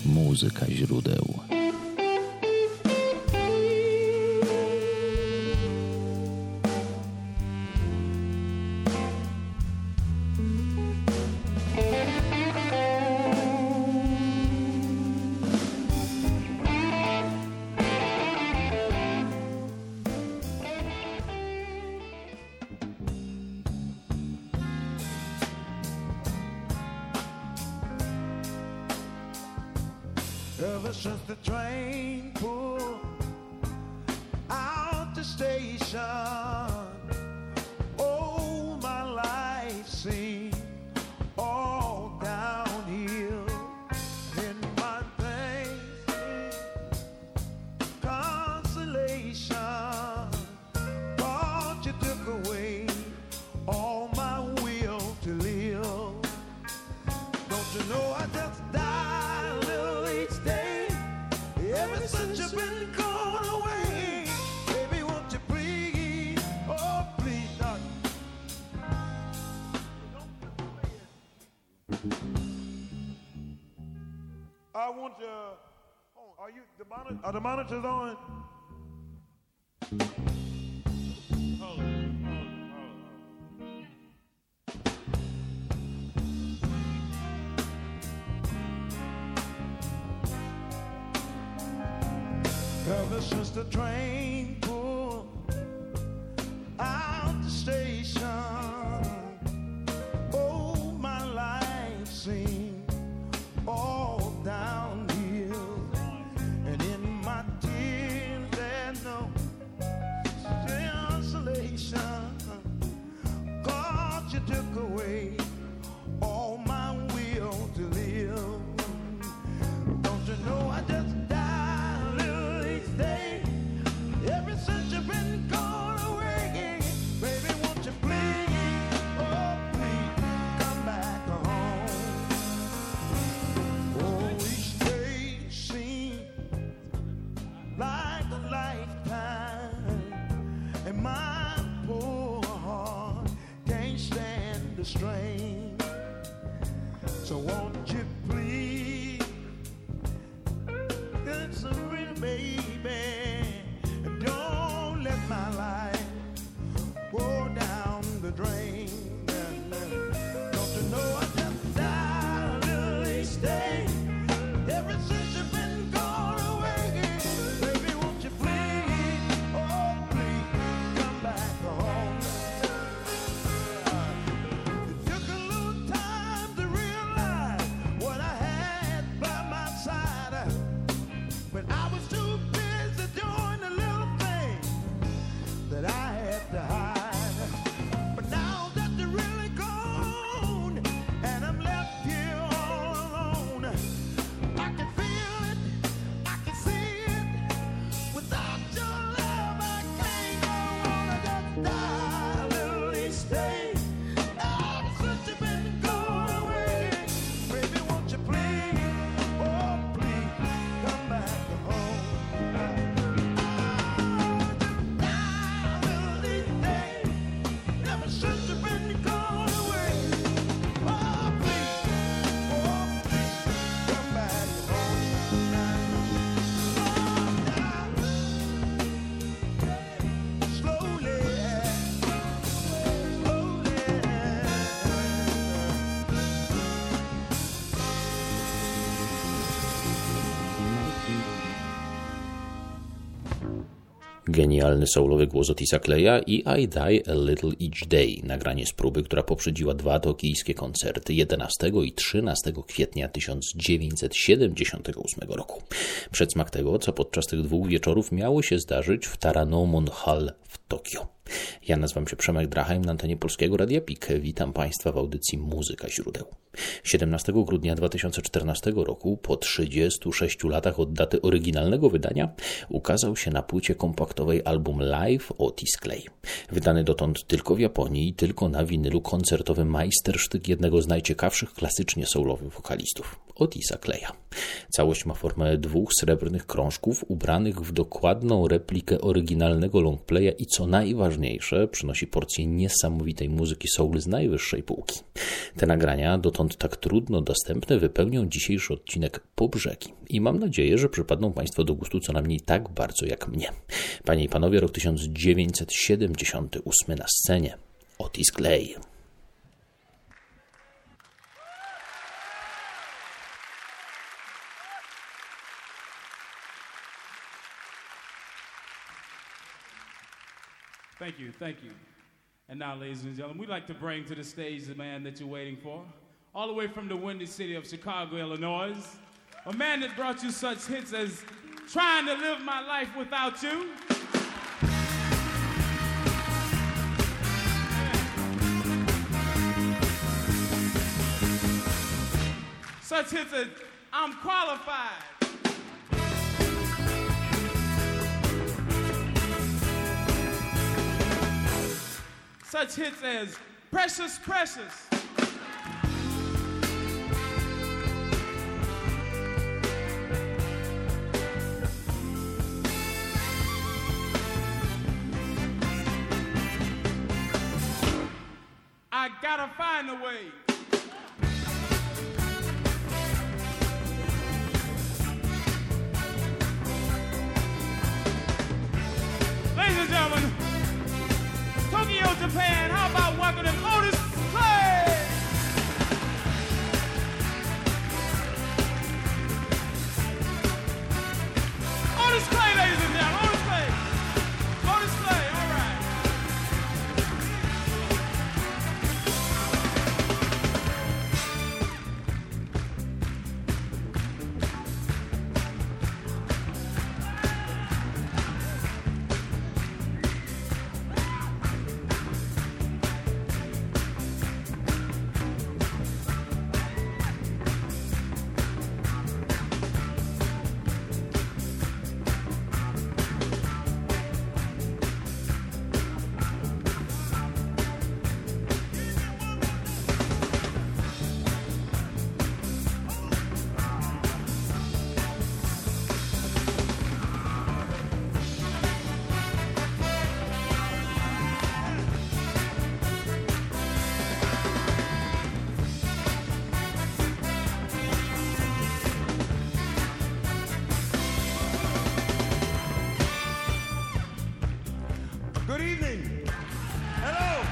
Muzyka źródeł. Ever since the train pulled out the station, oh, my life seemed all downhill. In my thanks, consolation, but you took away all my will to live. Don't you know I just died a little each day? Ever since you've been gone away, baby, won't you please, oh please, darling. I want you. Oh, are the monitors on? Hold on. Ever since the train pulled out the station, oh, my life seemed all downhill. And in my tears there's no consolation, 'cause you took away all my will to live. Don't you know I just ever since you've been gone away, baby, won't you please, oh please, come back home. Oh, each day seems like a lifetime, and my poor heart can't stand the strain. So won't you please, it's a real baby, don't let my life go down the drain. Don't you know I just died a little each day? Ever since you've been gone away, baby, won't you please, oh please, come back home. It took a little time to realize what I had by my side, but I was too busy doing the little things that I had to hide. But now that they're really gone and I'm left here all alone, I can feel it, I can see it. Without your love I can't go on. I just die a little each day. Ever since you've been gone away, baby, won't you please, oh please, come back home. Ever since you've been gone away, oh please, come back home. Slowly, Genialny soulowy głos Otisa Claya i I Die a Little Each Day, nagranie z próby, która poprzedziła 2 tokijskie koncerty 11 i 13 kwietnia 1978 roku. Przedsmak tego, co podczas tych 2 wieczorów miało się zdarzyć w Taranomon Hall w Tokio. Ja nazywam się Przemek Drachheim, na antenie Polskiego Radia PIK. Witam Państwa w audycji Muzyka źródeł. 17 grudnia 2014 roku, po 36 latach od daty oryginalnego wydania, ukazał się na płycie kompaktowej album Live Otis Clay. Wydany dotąd tylko w Japonii i tylko na winylu koncertowy majstersztyk jednego z najciekawszych klasycznie soulowych wokalistów, Otisa Claya. Całość ma formę 2 srebrnych krążków ubranych w dokładną replikę oryginalnego longplaya i co najważniejsze, najważniejsze, przynosi porcję niesamowitej muzyki soul z najwyższej półki. Te nagrania, dotąd tak trudno dostępne, wypełnią dzisiejszy odcinek Po brzegi i mam nadzieję, że przypadną Państwo do gustu co najmniej tak bardzo jak mnie. Panie i panowie, rok 1978 na scenie. Otis Clay. Thank you. And now, ladies and gentlemen, we'd like to bring to the stage the man that you're waiting for, all the way from the windy city of Chicago, Illinois, a man that brought you such hits as Trying to Live My Life Without You. Such hits as I'm Qualified. Such hits as Precious, Precious. I Gotta Find a Way. Ladies and gentlemen, Tokyo, Japan, how about welcoming Otis Clay? Otis Clay, ladies and gentlemen, Otis Clay. Otis Clay, all right. Good evening. Hello.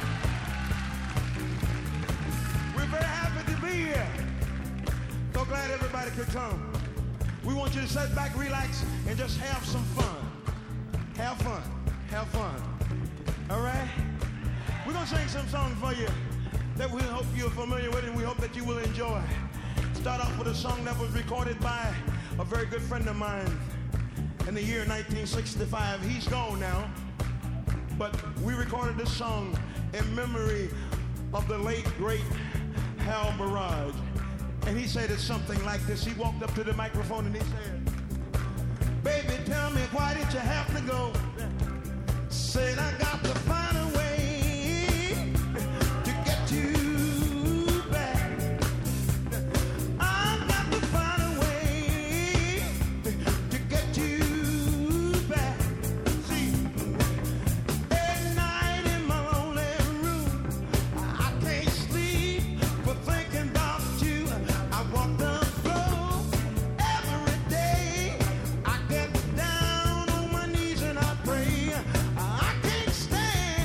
We're very happy to be here. So glad everybody could come. We want you to sit back, relax, and just have some fun. Have fun. Have fun. All right? We're going to sing some songs for you that we hope you're familiar with and we hope that you will enjoy. Start off with a song that was recorded by a very good friend of mine in the year 1965. He's gone now. But we recorded this song in memory of the late, great Hal Barrage. And he said it's something like this. He walked up to the microphone and he said, "Baby, tell me, why did you have to go?" Said, "I got to find a way to get you back. I got to find a way to get you back." See, at night in my lonely room, I can't sleep but thinking about you. I walk the floor every day. I get down on my knees and I pray. I can't stand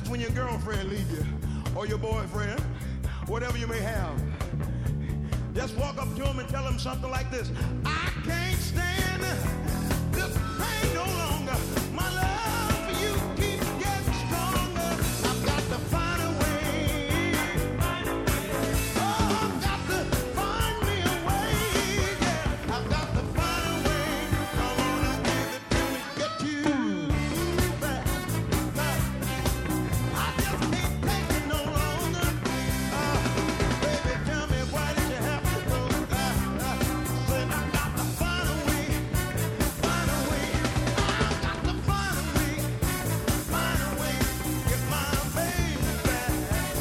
when your girlfriend leaves you, or your boyfriend, whatever you may have. Just walk up to him and tell him something like this. I can't stand this pain no longer. My love for you keeps getting stronger. I've got to find a way. Oh, I've got to find me a way. Yeah, I've got to find a way. Come on and give it to me. Get you back. I just can't take it no longer. Baby, tell me why did you have to go? Said I've got to find a way. Find a way. I've got to find a way. Find a way. Get my baby back.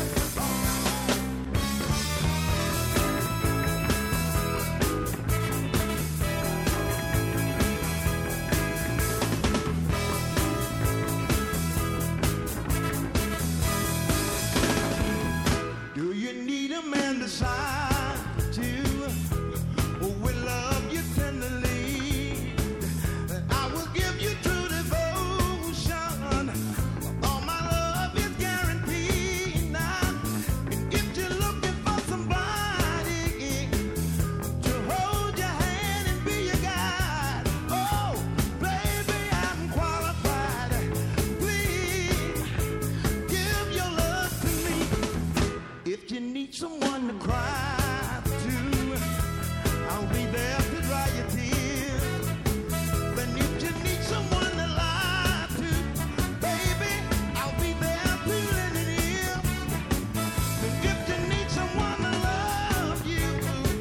Do you need a man beside you who will love you tenderly? I will give you true devotion. All my love is guaranteed now. And if you're looking for somebody to hold your hand and be your guide, oh, baby, I'm qualified. Please give your love to me. If you need someone to cry to, I'll be there to dry your tears. Then if you need someone to lie to, baby, I'll be there to lend an ear. And if you need someone to love you,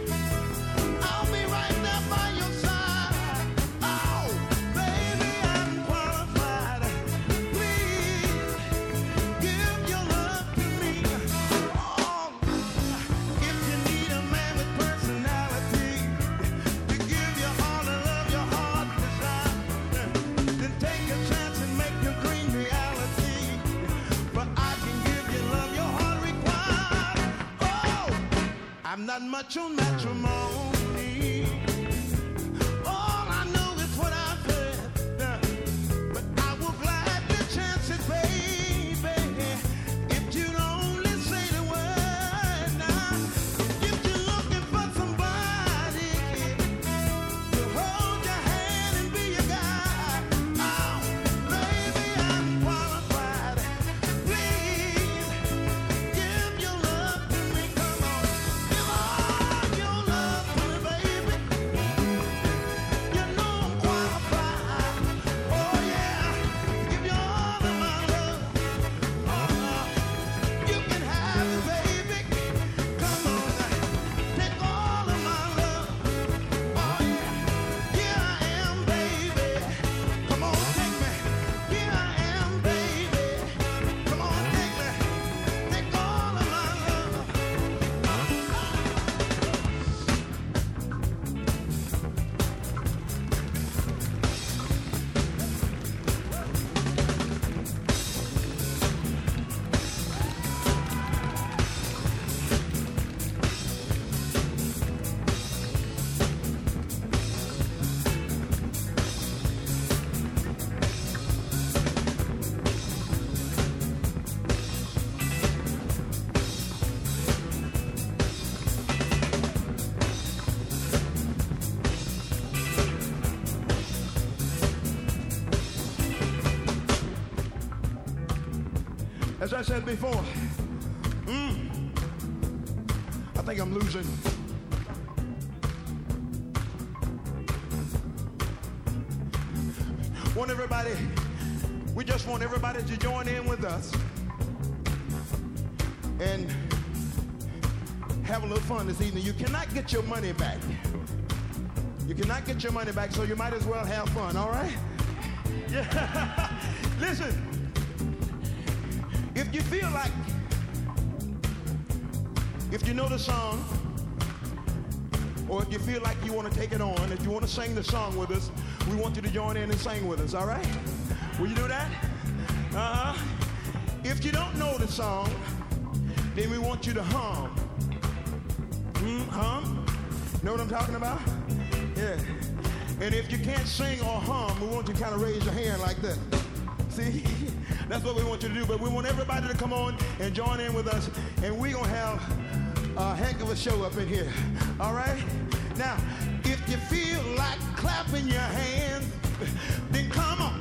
I'll be right there by your side. Oh, baby, I'm qualified. Please give your love to me. Oh, if you need a man with personality to give you all the love your heart desires, then take a chance and make your dream reality. But I can give you love your heart requires. Oh, I'm not much on matrimony. All I know is what I've heard. But I will gladly chance it, baby. If you'd only say the word now. If you're looking for somebody to hold your hand and be your guide, oh, baby, I'm qualified. Please give your love to me. Come on, give all your love to me, baby. You know I'm qualified. Oh yeah, give you all of my love. You can have it, baby. Come on, take all of my love. Oh yeah, here I am, baby. Come on, take me. Here I am, baby. Come on, take me. Take all of my love. As I said before, I think I'm losing. We just want everybody to join in with us and have a little fun this evening. You cannot get your money back. You cannot get your money back, so you might as well have fun, all right? Yeah. Listen, if you feel like, if you know the song, or if you feel like you want to take it on, if you want to sing the song with us, we want you to join in and sing with us, all right? Will you do that? If you don't know the song, then we want you to hum. Hum? Know what I'm talking about? Yeah. And if you can't sing or hum, we want you to kind of raise your hand like this. See? That's what we want you to do. But we want everybody to come on and join in with us. And we're going to have a heck of a show up in here. All right? Now, if you feel like clapping your hands, then come on.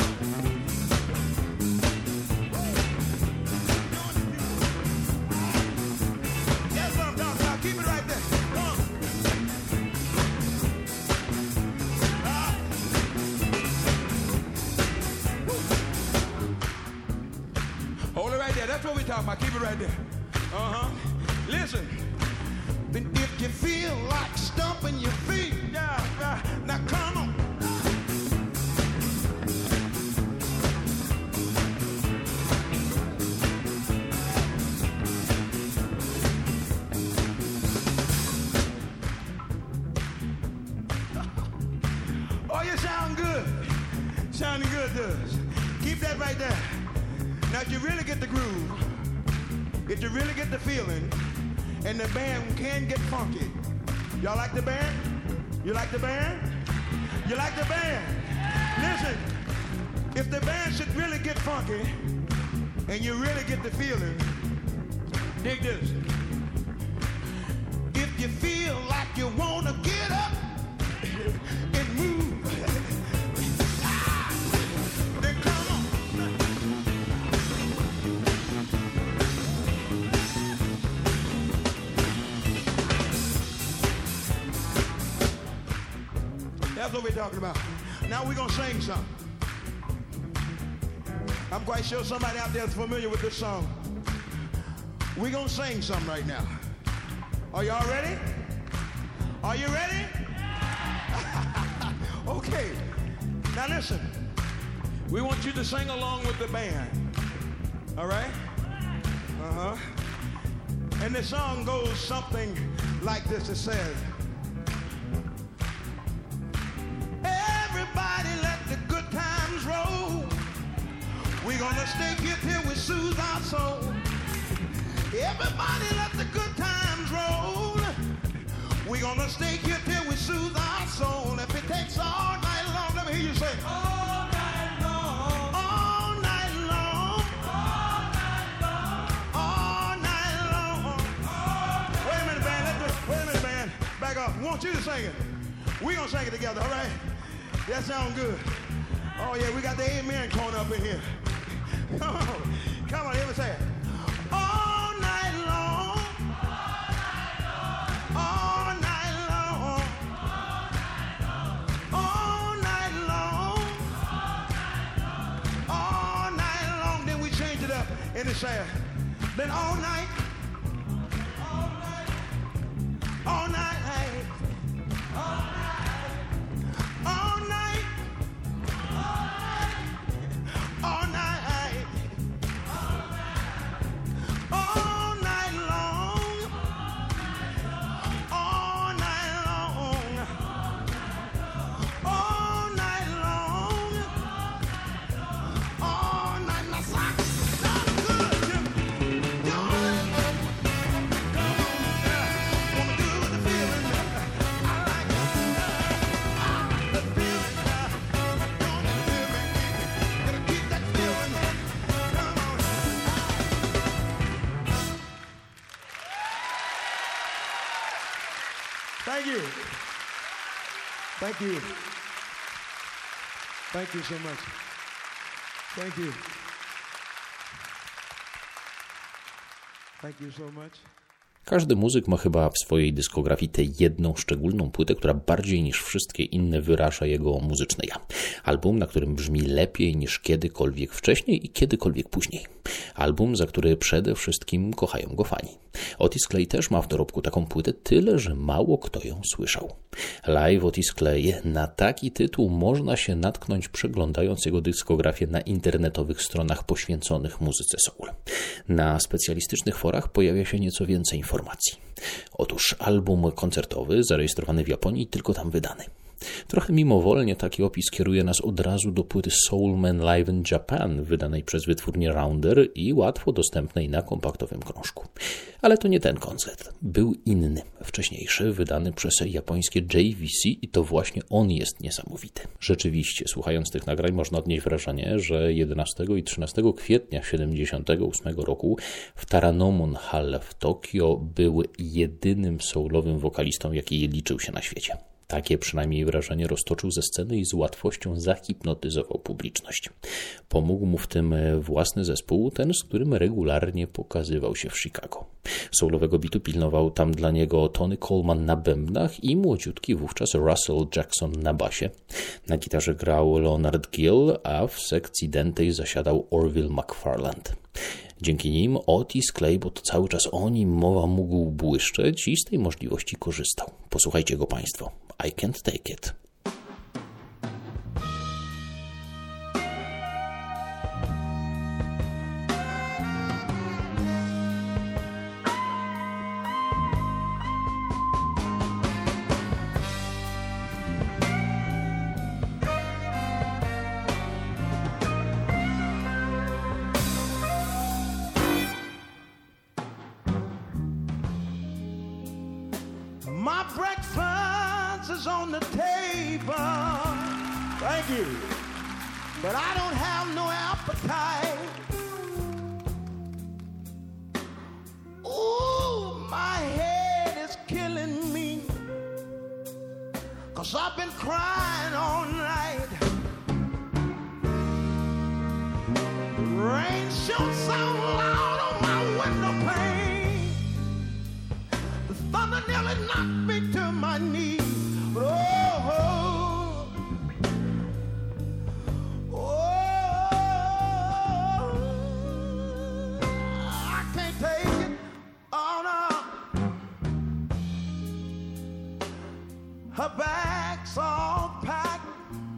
That's what I'm talking about. Keep it right there. Come on. Hold it right there. That's what we're talking about. Keep it right there. Uh-huh. Listen. Then if you feel like stomping your feet, now come on. Oh, you sound good. Sounding good to us. Keep that right there. Now, if you really get the groove, if you really get the feeling, and the band can get funky. Y'all like the band? You like the band? You like the band? Listen, if the band should really get funky, and you really get the feeling, dig this. If you feel like you want to get up and move, then come on. That's what we're talking about. Now we're going to sing something. I'm quite sure somebody out there is familiar with this song. We're going to sing something right now. Are y'all ready? Are you ready? Okay. Now listen. We want you to sing along with the band. All right? Uh-huh. And the song goes something like this. It says, everybody let the good times roll. We're gonna stay here till we soothe our soul. Everybody let the good times roll. We're gonna stay here till we soothe our soul. If it takes all night long, let me hear you say, all night long, all night long, all night long, all night long. Wait a minute, band. Wait a minute, band. Back up. I want you to sing it. We're gonna sing it together, all right? That sounds good. Oh, yeah, we got the amen corner up in here. Come on, hear me say it. All night long, all night long, all night long, all night long. Then we change it up and it says, then all night, all night, all night, all night. All night, all night, all night long, all night long, all night long, all night. Now, sound good, Jim. Wanna do with the feeling. I like it. The feeling. Gotta keep that feeling. Come on. Thank you. Thank you. Thank you so much. Thank you. Thank you so much. Każdy muzyk ma chyba w swojej dyskografii tę jedną szczególną płytę, która bardziej niż wszystkie inne wyraża jego muzyczne ja. Album, na którym brzmi lepiej niż kiedykolwiek wcześniej i kiedykolwiek później. Album, za który przede wszystkim kochają go fani. Otis Clay też ma w dorobku taką płytę, tyle że mało kto ją słyszał. Live Otis Clay. Na taki tytuł można się natknąć, przeglądając jego dyskografię na internetowych stronach poświęconych muzyce soul. Na specjalistycznych forach pojawia się nieco więcej informacji. Otóż album koncertowy zarejestrowany w Japonii, tylko tam wydany. Trochę mimowolnie taki opis kieruje nas od razu do płyty Soul Man Live in Japan, wydanej przez wytwórnię Rounder i łatwo dostępnej na kompaktowym krążku. Ale to nie ten koncert. Był inny, wcześniejszy, wydany przez japońskie JVC i to właśnie on jest niesamowity. Rzeczywiście, słuchając tych nagrań można odnieść wrażenie, że 11 i 13 kwietnia 1978 roku w Taranomon Hall w Tokio był jedynym soulowym wokalistą, jaki liczył się na świecie. Takie przynajmniej wrażenie roztoczył ze sceny i z łatwością zahipnotyzował publiczność. Pomógł mu w tym własny zespół, ten, z którym regularnie pokazywał się w Chicago. Soulowego bitu pilnował tam dla niego Tony Coleman na bębnach i młodziutki wówczas Russell Jackson na basie. Na gitarze grał Leonard Gill, a w sekcji dętej zasiadał Orville McFarland. Dzięki nim Otis Clay, bo to cały czas o nim mowa, mógł błyszczeć i z tej możliwości korzystał. Posłuchajcie go Państwo. I Can't Take It. My breakfast is on the table. Thank you. But I don't have no appetite. Ooh, my head is killing me. 'Cause I've been crying all night. The rain shone so loud on my window pane. The thunder nearly knocked me to my knees. But I can't take it. Oh no. Her bag's all packed.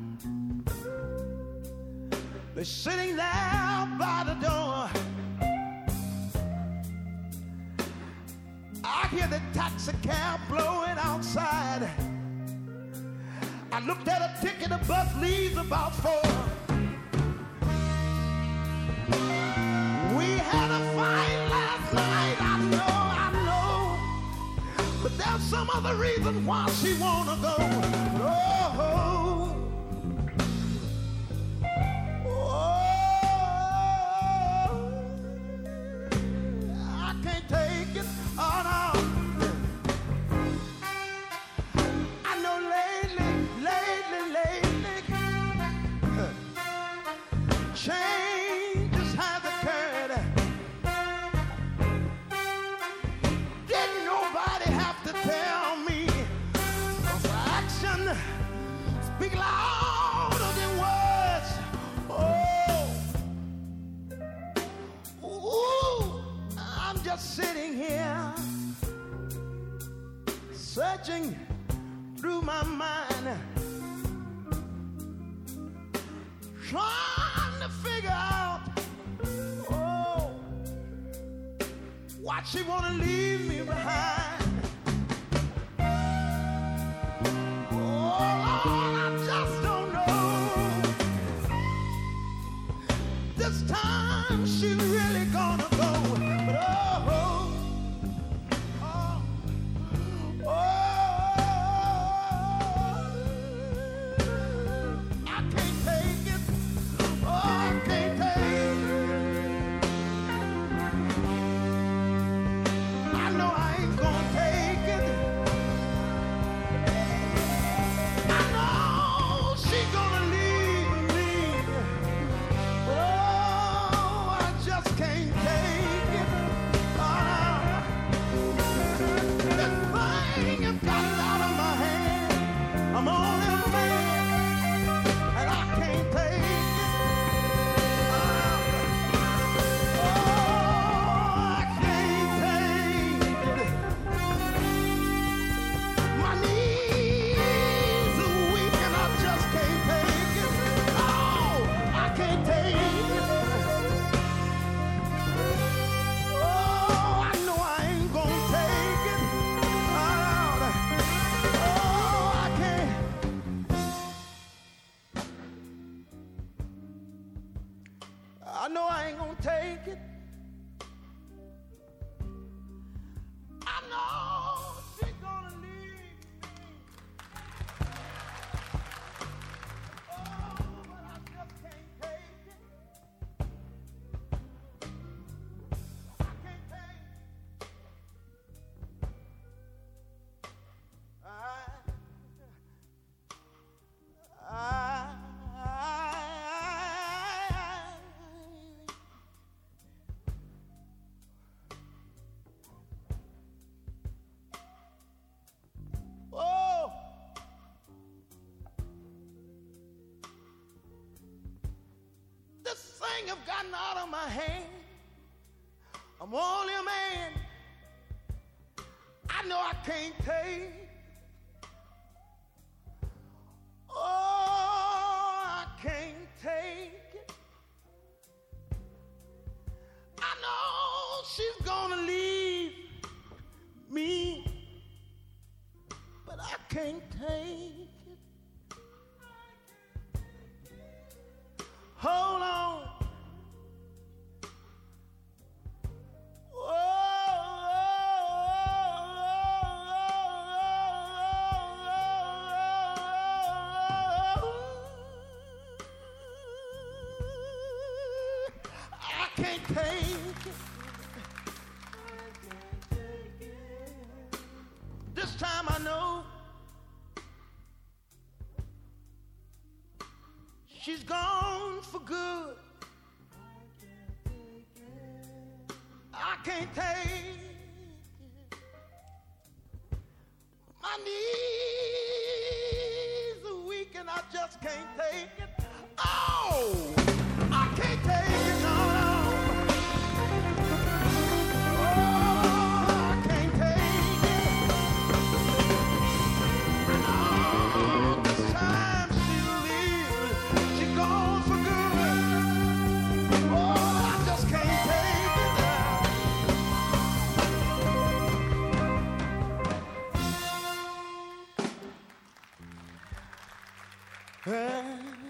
They're sitting there by the door. I hear the taxi cab blowing outside. I looked at a ticket, the bus leaves about 4. We had a fight last night, I know. But there's some other reason why she wanna go. I can't take it. Oh no. I know lately, changes have occurred. Didn't nobody have to tell me, 'cause action speak louder than words. I'm just sitting here searching through my mind, trying to figure out, why she wanna leave me behind. Lord, I just don't know. This time she really gonna go. I can't take it. I can't take it. I know I ain't gonna Everything have gotten out of my hand. I'm only a man. I know I can't take. Oh, I can't take it. I know she's gonna leave me, but I can't take it. Hold on. I can't take it. This time I know she's gone for good. I can't take it. My knees are weak and I just can't take it. Oh, I can't take it, no, no. Oh, I can't take it. Oh, this time she'll leave. She's gone for good. Oh, I just can't take it.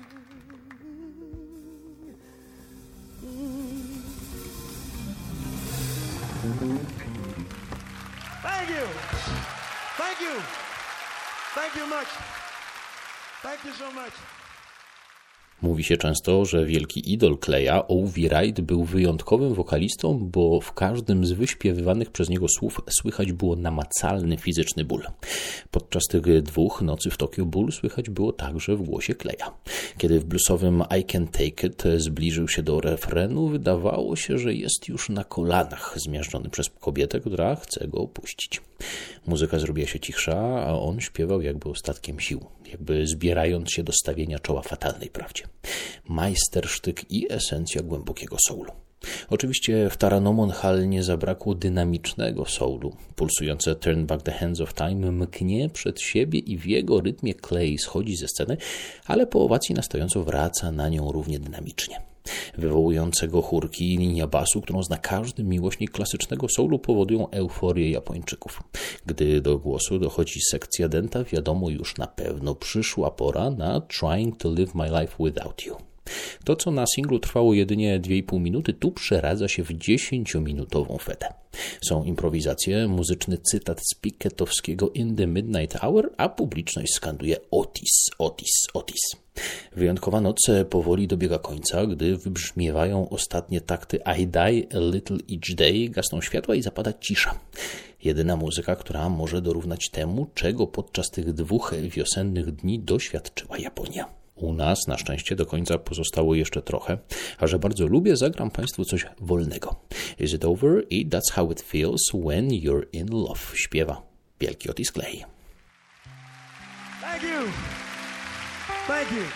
Thank you. Thank you. Thank you much. Thank you so much. Mówi się często, że wielki idol Claya, Ovi Wright, był wyjątkowym wokalistą, bo w każdym z wyśpiewywanych przez niego słów słychać było namacalny fizyczny ból. Podczas tych dwóch nocy w Tokio ból słychać było także w głosie Claya. Kiedy w bluesowym I Can't Take It zbliżył się do refrenu, wydawało się, że jest już na kolanach, zmiażdżony przez kobietę, która chce go opuścić. Muzyka zrobiła się cichsza, a on śpiewał jakby ostatkiem sił, jakby zbierając się do stawienia czoła fatalnej prawdzie. Majstersztyk i esencja głębokiego soulu. Oczywiście w Taranomon Hall nie zabrakło dynamicznego soulu. Pulsujące Turn Back the Hands of Time mknie przed siebie i w jego rytmie Clay schodzi ze sceny, ale po owacji na stojąco wraca na nią równie dynamicznie. Wywołującego chórki linia basu, którą zna każdy miłośnik klasycznego soulu, powodują euforię Japończyków. Gdy do głosu dochodzi sekcja denta, wiadomo już na pewno przyszła pora na Trying to Live My Life Without You. To, co na singlu trwało jedynie 2,5 minuty, tu przeradza się w 10-minutową fetę. Są improwizacje, muzyczny cytat z Piketowskiego In the Midnight Hour, a publiczność skanduje Otis, Otis, Otis. Wyjątkowa noc powoli dobiega końca, gdy wybrzmiewają ostatnie takty I Die a Little Each Day, gasną światła i zapada cisza. Jedyna muzyka, która może dorównać temu, czego podczas tych dwóch wiosennych dni doświadczyła Japonia. U nas na szczęście do końca pozostało jeszcze trochę, a że bardzo lubię, zagram Państwu coś wolnego. Is it over? I that's how it feels when you're in love. Śpiewa wielki Otis Clay. Thank you. Thank you.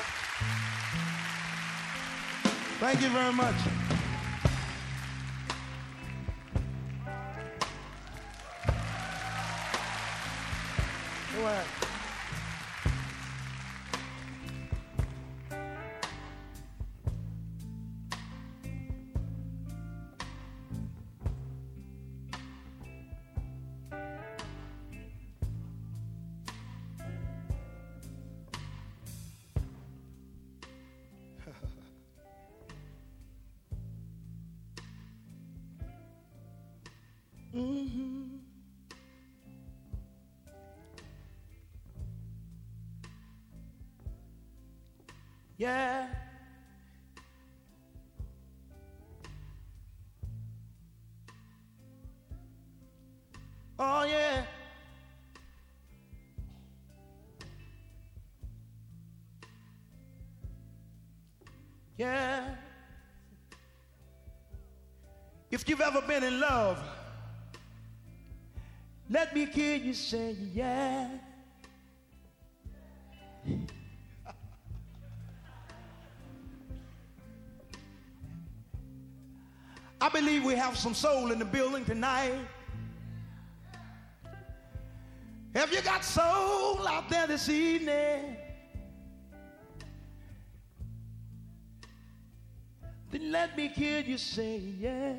Thank you very much. Go ahead. Mm-hmm. Yeah. Oh yeah. Yeah. If you've ever been in love, let me hear you say yeah. I believe we have some soul in the building tonight. Have you got soul out there this evening? Then let me hear you say yeah.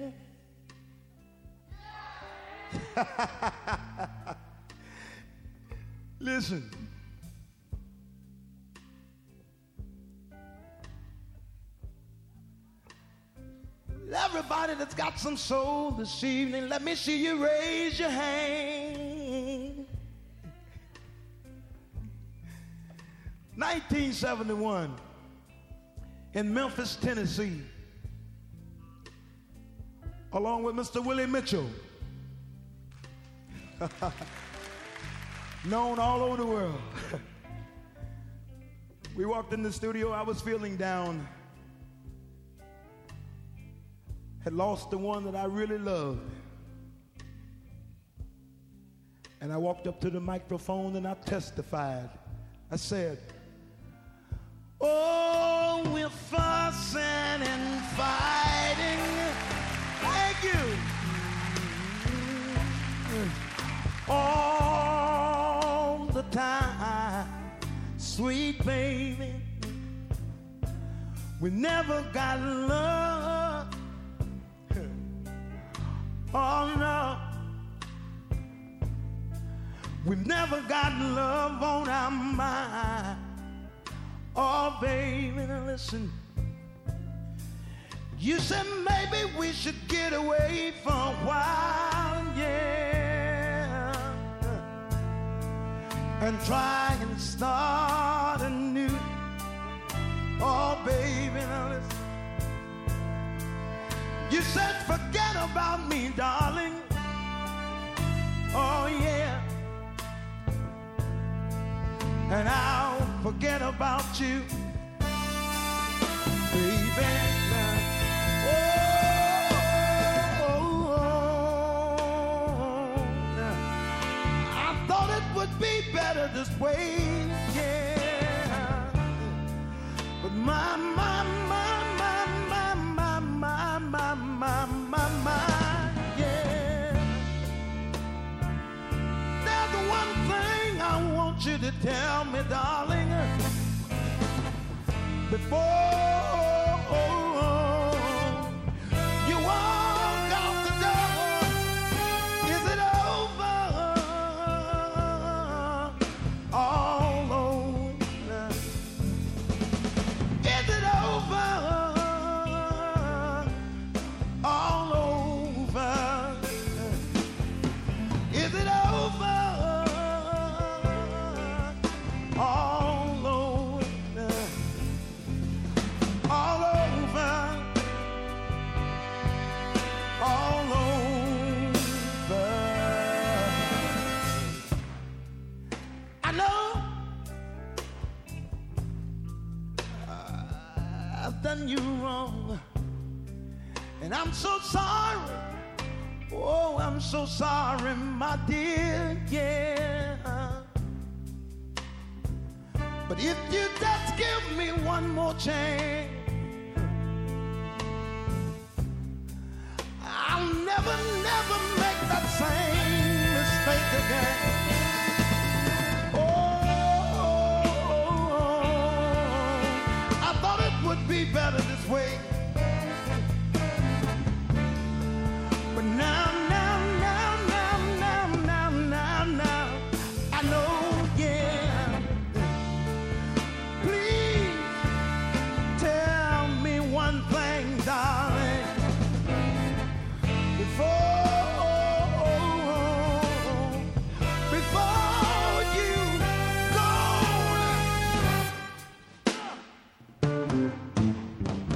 Listen. Everybody that's got some soul this evening, let me see you raise your hand. 1971 in Memphis, Tennessee, along with Mr. Willie Mitchell, known all over the world. We walked in the studio, I was feeling down, had lost the one that I really loved. And I walked up to the microphone and I testified. I said, oh, we're fussing and fighting. Thank you. All the time, sweet baby. We never got love. Oh no, we've never got love on our mind. Oh baby, now listen. You said maybe we should get away for a while, yeah, and try and start anew. Oh baby, now listen. You said forget about me, darling. Oh yeah. And I'll forget about you, baby. I thought it would be better this way, yeah. But my, yeah. There's one thing I want you to tell me, darling, before you walk out the door. Is it over? All over. Is it over? All over. Is it over? All over. All over. All over. I know I've done you wrong, and I'm so sorry. Oh, I'm so sorry, my dear, yeah. But if you just give me one more chance, I'll never, never make that same mistake again. Oh, I thought it would be better this way. But now, I know, yeah. Please tell me one thing, darling, before you go.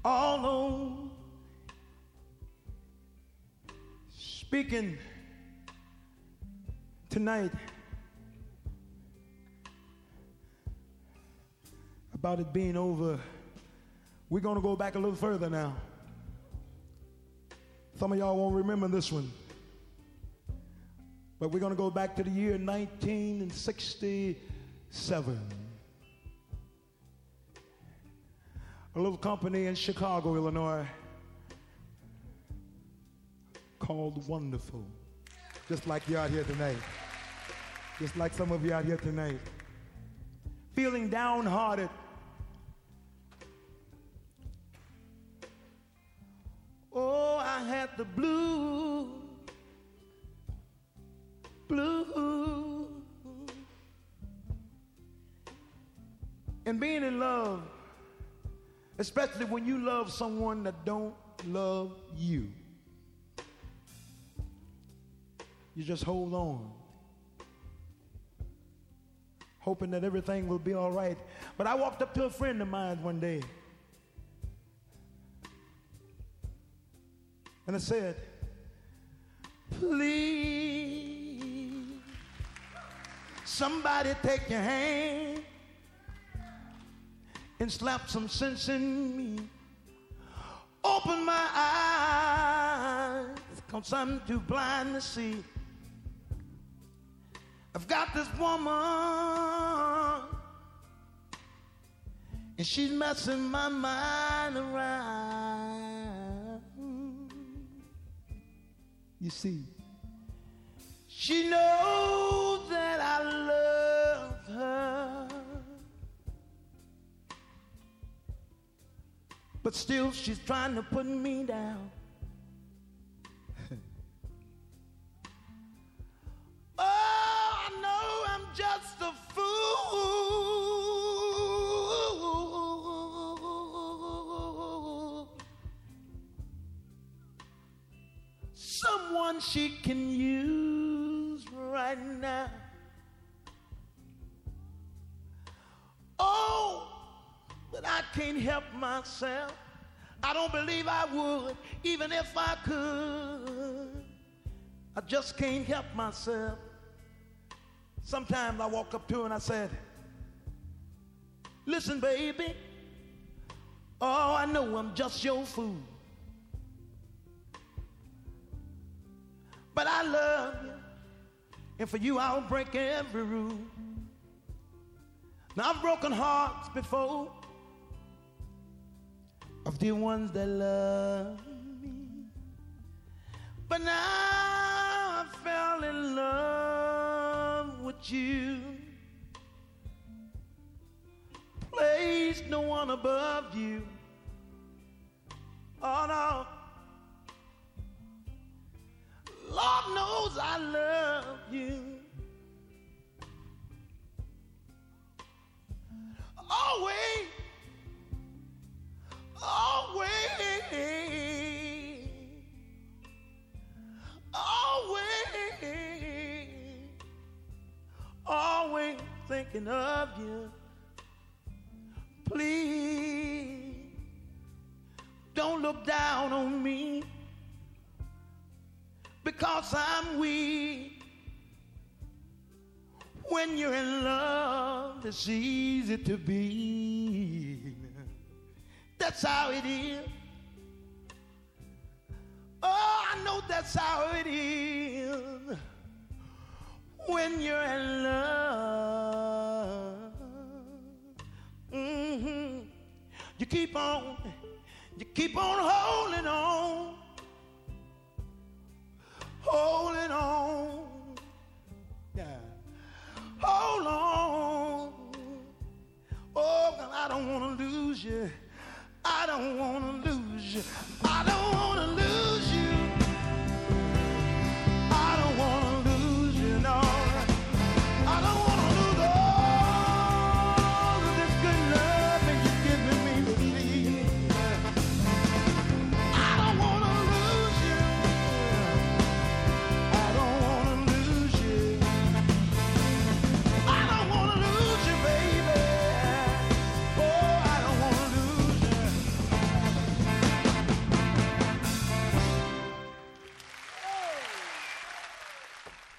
Although speaking tonight about it being over, we're going to go back a little further now. Some of y'all won't remember this one, but we're going to go back to the year 1967. A little company in Chicago, Illinois, called Wonderful. Just like you out here tonight. Just like some of you out here tonight. Feeling downhearted. Oh, I had the blues. And being in love, especially when you love someone that don't love you, you just hold on, hoping that everything will be all right. But I walked up to a friend of mine one day, and I said, please, somebody take your hand and slap some sense in me. Open my eyes, 'cause I'm too blind to see. I've got this woman, and she's messing my mind around. You see, she knows that I love her, but still she's trying to put me down. Oh, I know I'm just a fool. Someone she can use right now. Oh, but I can't help myself. I don't believe I would, even if I could. I just can't help myself. Sometimes I walk up to her and I said, listen, baby, oh, I know I'm just your fool, but I love you, and for you I'll break every rule. Now I've broken hearts before of the ones that love me, but now I fell in love with you. Place no one above you. Oh no, Lord knows I love you. Always, always, always, always thinking of you. Please don't look down on me because I'm weak. When you're in love, it's easy to be. That's how it is. Oh, I know that's how it is. When you're in love, you keep on holding on, holding on. Yeah. Hold on. Oh, God, I don't want to lose you. I don't want to lose you. I don't want to lose you. I don't want to lose you, no. I don't want to lose all of this good love that you're giving me, believe. I don't want to lose you. I don't want to lose you. I don't want to lose you, baby. Oh, I don't want to lose you.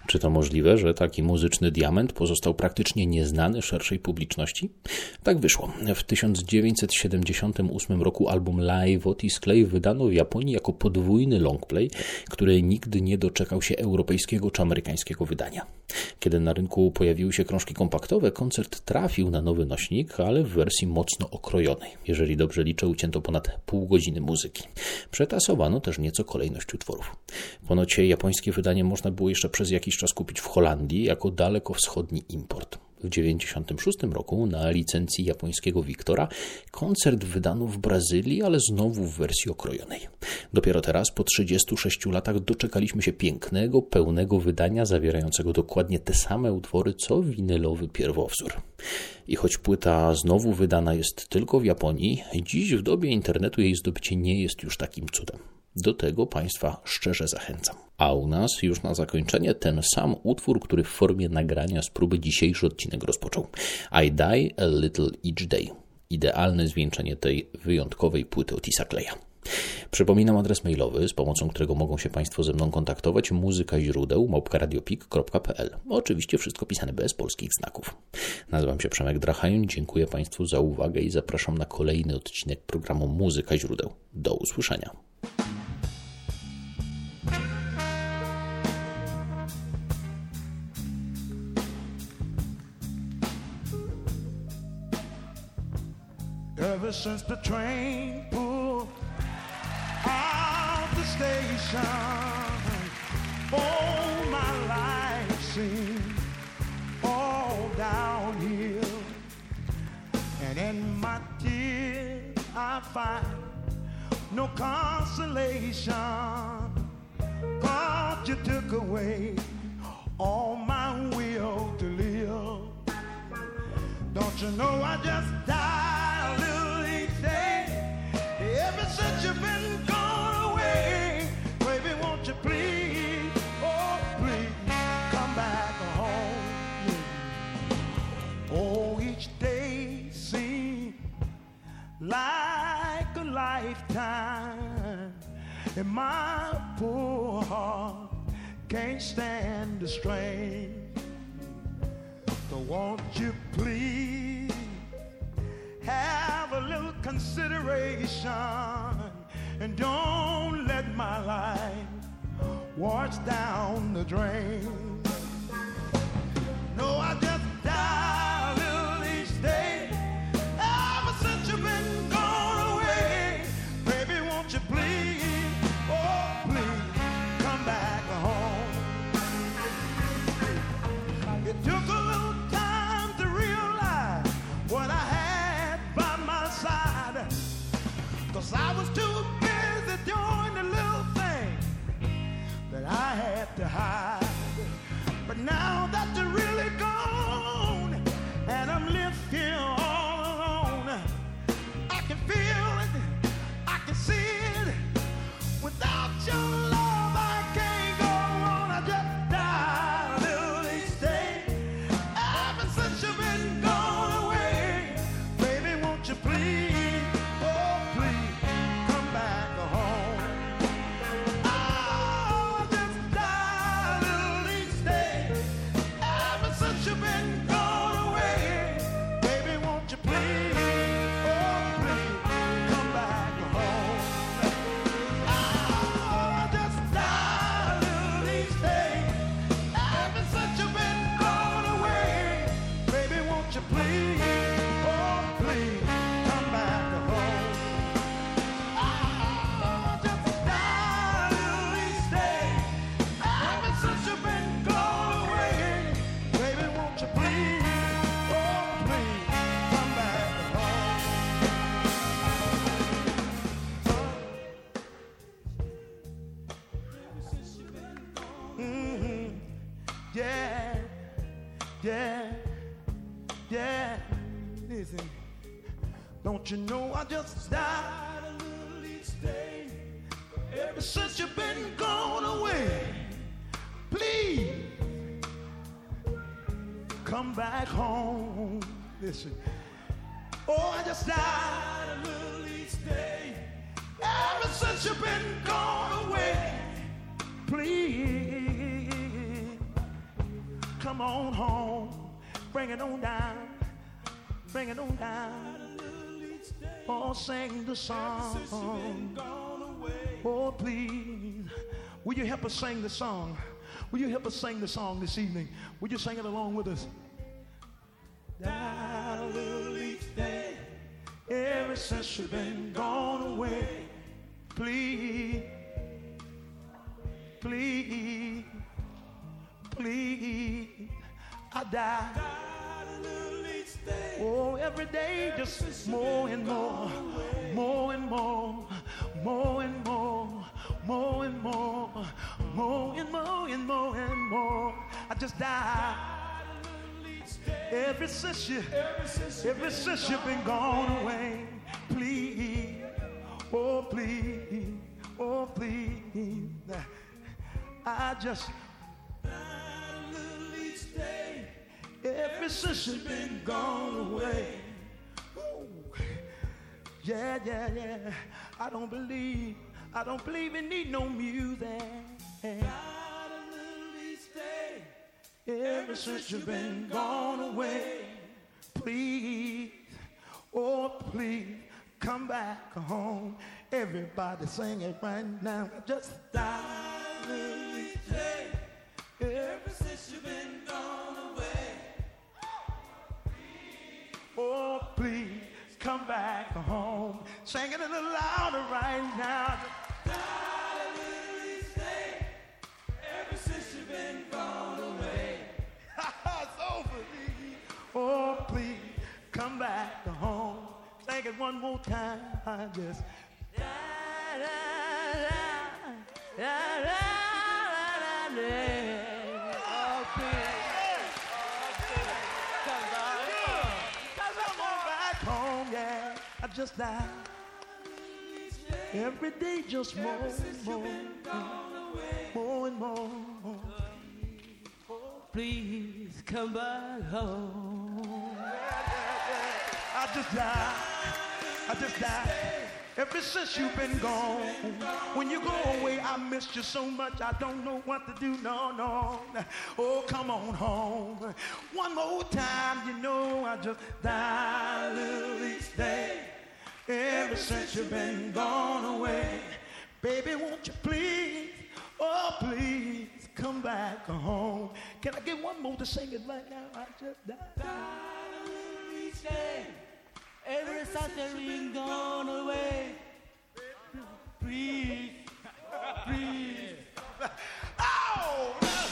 Czy to możliwe, że taki muzyczny diament pozostał praktycznie nieznany szerszej publiczności? Tak wyszło. W 1978 roku album Live Otis Clay wydano w Japonii jako podwójny longplay, który nigdy nie doczekał się europejskiego czy amerykańskiego wydania. Kiedy na rynku pojawiły się krążki kompaktowe, koncert trafił na nowy nośnik, ale w wersji mocno okrojonej. Jeżeli dobrze liczę, ucięto ponad pół godziny muzyki. Przetasowano też nieco kolejność utworów. Ponoć japońskie wydanie można było jeszcze przez jakiś czas kupić w Holandii jako dalekowschodni import. W 1996 roku na licencji japońskiego Victora koncert wydano w Brazylii, ale znowu w wersji okrojonej. Dopiero teraz, po 36 latach, doczekaliśmy się pięknego, pełnego wydania zawierającego dokładnie te same utwory, co winylowy pierwowzór. I choć płyta znowu wydana jest tylko w Japonii, dziś w dobie internetu jej zdobycie nie jest już takim cudem. Do tego Państwa szczerze zachęcam. A u nas już na zakończenie ten sam utwór, który w formie nagrania z próby dzisiejszy odcinek rozpoczął. I Die a Little Each Day. Idealne zwieńczenie tej wyjątkowej płyty Otisa Claya. Przypominam adres mailowy, z pomocą którego mogą się Państwo ze mną kontaktować: muzykaźródeł@radiopik.pl. Oczywiście wszystko pisane bez polskich znaków. Nazywam się Przemek Drachajun, dziękuję Państwu za uwagę i zapraszam na kolejny odcinek programu Muzyka Źródeł. Do usłyszenia. Ever since the train pulled out the station, oh, my life seemed all downhill. And in my tears I find no consolation, 'cause you took away all my will to live. Don't you know I just died a little each day? Ever since you've been gone away, baby, won't you please, oh please, come back home. Oh, each day seems like a lifetime, and my poor heart can't stand the strain. So won't you please have a little consideration, and don't let my life wash down the drain. No, I just die a little each day. Ever since you've been gone away, baby, won't you please, oh please, come back home. It took a little time to realize what I had by my side, 'cause I was too busy doing the little thing that I had to hide. But now that you're really gone and I'm left here all alone, I can feel it, I can see it. Without your love I can't go on. I just die a little each day. Ever since you've been gone away, baby, won't you please, oh please, come back home. Oh, I just die a little each day. Ever since you've been gone away, baby, won't you please, oh please, come back home. Oh, I just die a little each day. Ever since you've been gone away, baby, won't you please, oh please, come back home. Oh, I just die a little each day. Ever since you've been gone away, baby, won't you please, oh please, come back home. Mm-hmm. Yeah, yeah, yeah. Listen, don't you know I just died a little each day? Ever since you've been gone away, please come back home. Listen, oh, I just died a little each day. Ever since you've been gone away, please come on home. Bring it on down. Bring it on down. Oh, sing the song. Oh, please. Will you help us sing the song? Will you help us sing the song this evening? Will you sing it along with us? Died a little each day, ever since you've been gone away. Please, please, please, I die. Oh, every day just more and more, more and more, more and more, more and more, more and more and more and more. I just died. Ever since you've been gone away. Please, oh please, oh please. I just died a little each day. Ever since you've been gone away. Ooh. Yeah, yeah, yeah. I don't believe you need no music. Ever since you've been gone away. Please, oh please, come back home. Everybody sing it right now. Just died each day. Ever since you've been gone away. Oh please, come back home. Sing it a little louder right now. Oh, please, come back home. Sing it one more time. I just oh, please. Come back home, yeah. I just died. Every day just more and more, more and more. Please come back home. I just died. Ever since you've been gone. When you go away, I missed you so much. I don't know what to do. No, no. Oh, come on home. One more time, you know I just died a little each day. Ever since you've been gone away. Baby, won't you please, oh please, come back home. Can I get one more to sing it right now? I just died each day. Ever since you've been gone away. Please, please. Oh!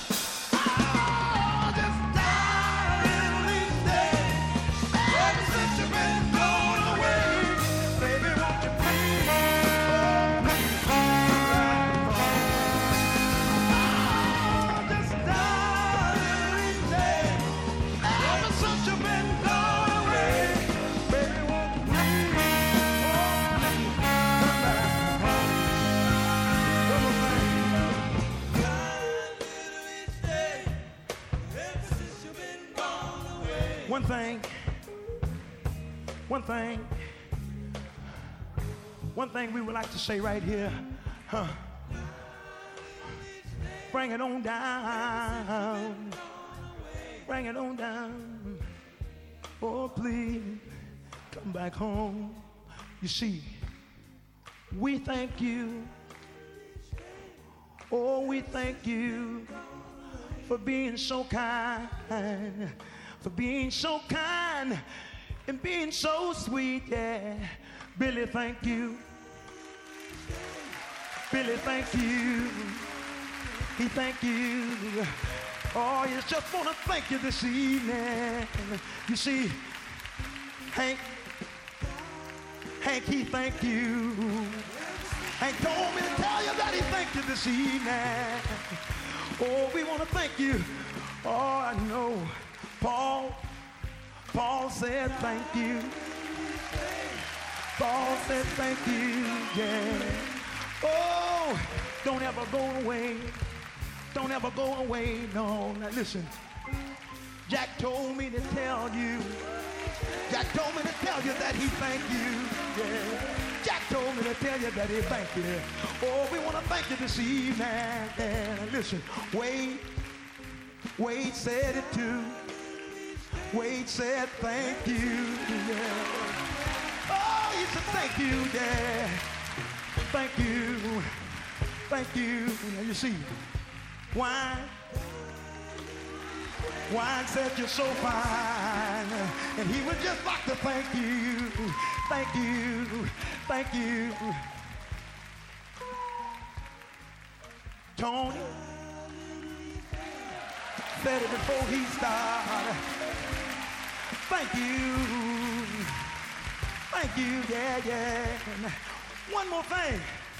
One thing we would like to say right here, bring it on down, bring it on down, oh please, come back home. You see, we thank you, oh we thank you for being so kind, for being so kind and being so sweet, yeah. Billy, thank you. Billy, thank you. He thank you. Oh, you just want to thank you this evening. You see, Hank, he thank you. Hank told me to tell you that he thanked you this evening. Oh, we want to thank you. Oh, I know. Paul said thank you. Paul said thank you, yeah. Oh, don't ever go away. Don't ever go away, no. Now listen, Jack told me to tell you. Jack told me to tell you that he thank you, yeah. Jack told me to tell you that he thank you. Oh, we want to thank you this evening, yeah. Listen, Wade, Wade said it too. Wade said thank you. Yeah. Oh, he said thank you, Dad. Thank you. Thank you. Now you see, Wine said you're so fine. And he would just like to thank you. Thank you. Thank you. Tony said it before he started. Thank you. Thank you, yeah. And one more thing.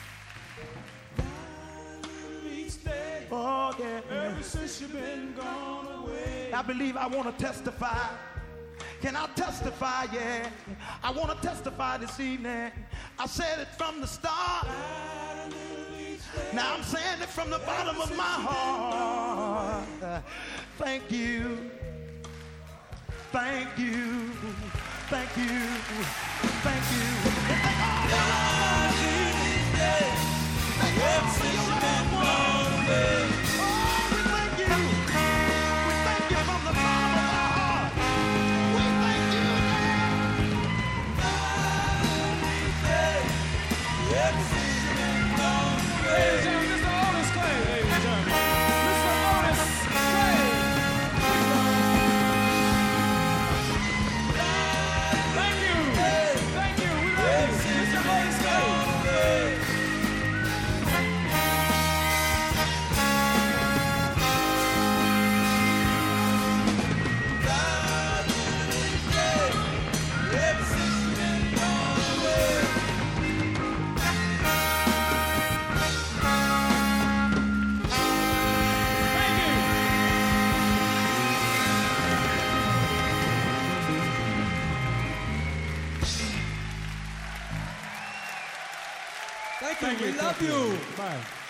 Oh, yeah. Ever since you've been gone away. I believe I want to testify. Can I testify? Yeah. I want to testify this evening. I said it from the start. Now I'm saying it from the bottom of my heart. Thank you. Thank you. Thank you. Thank you. And thank all the thank all for your loved ones. Oh, we thank you. We thank you from the bottom of our heart. We thank you, Ladies and gentlemen, Mr. Otis Clay, ladies and gentlemen. Mr. Otis Clay. Thank you. Thank you. We love you. Mr. Otis Clay. Thank you. We love you. Bye.